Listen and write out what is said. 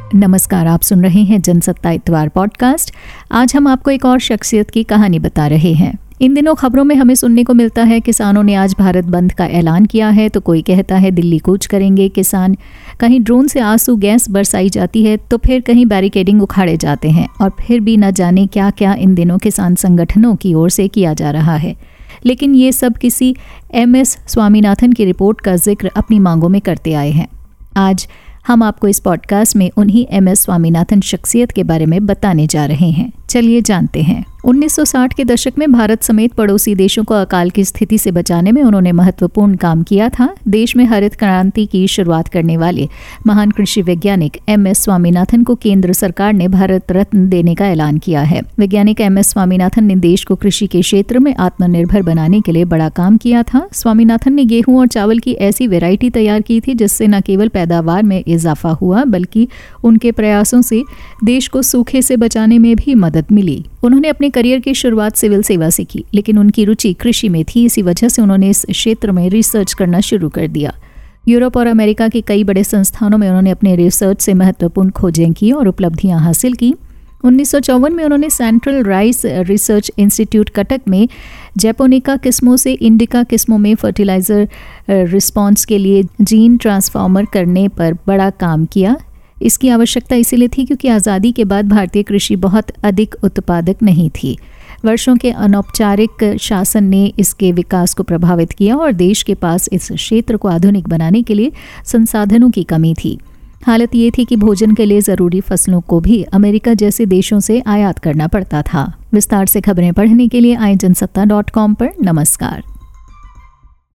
नमस्कार, आप सुन रहे हैं जनसत्ता इतवार पॉडकास्ट। आज हम आपको एक और शख्सियत की कहानी बता रहे हैं। इन दिनों खबरों में हमें सुनने को मिलता है किसानों ने आज भारत बंद का ऐलान किया है, तो कोई कहता है दिल्ली कूच करेंगे किसान, कहीं ड्रोन से आंसू गैस बरसाई जाती है, तो फिर कहीं बैरिकेडिंग उखाड़े जाते हैं और फिर भी न जाने क्या क्या इन दिनों किसान संगठनों की ओर से किया जा रहा है। लेकिन ये सब किसी MS स्वामीनाथन की रिपोर्ट का जिक्र अपनी मांगों में करते आए हैं। आज हम आपको इस पॉडकास्ट में उन्हीं MS स्वामीनाथन शख्सियत के बारे में बताने जा रहे हैं। चलिए जानते हैं। 1960 के दशक में भारत समेत पड़ोसी देशों को अकाल की स्थिति से बचाने में उन्होंने महत्वपूर्ण काम किया था। देश में हरित क्रांति की शुरुआत करने वाले महान कृषि वैज्ञानिक MS स्वामीनाथन को केंद्र सरकार ने भारत रत्न देने का ऐलान किया है। वैज्ञानिक MS स्वामीनाथन ने देश को कृषि के क्षेत्र में आत्मनिर्भर बनाने के लिए बड़ा काम किया था। स्वामीनाथन ने गेहूं और चावल की ऐसी वैरायटी तैयार की थी जिससे न केवल पैदावार में इजाफा हुआ, बल्कि उनके प्रयासों से देश को सूखे से बचाने में भी मदद मिली। उन्होंने अपने करियर की शुरुआत सिविल सेवा से की, लेकिन उनकी रुचि कृषि में थी। इसी वजह से उन्होंने इस क्षेत्र में रिसर्च करना शुरू कर दिया। यूरोप और अमेरिका के कई बड़े संस्थानों में उन्होंने अपने रिसर्च से महत्वपूर्ण खोजें की और उपलब्धियां हासिल की। 1954 में उन्होंने central rice research institute Cuttack में जैपोनिका किस्मों से इंडिका किस्मों में फर्टिलाइजर रिस्पॉन्स के लिए जीन ट्रांसफॉर्मर करने पर बड़ा काम किया। इसकी आवश्यकता इसीलिए थी क्योंकि आज़ादी के बाद भारतीय कृषि बहुत अधिक उत्पादक नहीं थी। वर्षों के अनौपचारिक शासन ने इसके विकास को प्रभावित किया और देश के पास इस क्षेत्र को आधुनिक बनाने के लिए संसाधनों की कमी थी। हालत ये थी कि भोजन के लिए ज़रूरी फसलों को भी अमेरिका जैसे देशों से आयात करना पड़ता था। विस्तार से खबरें पढ़ने के लिए आए जनसत्ता.com पर। नमस्कार।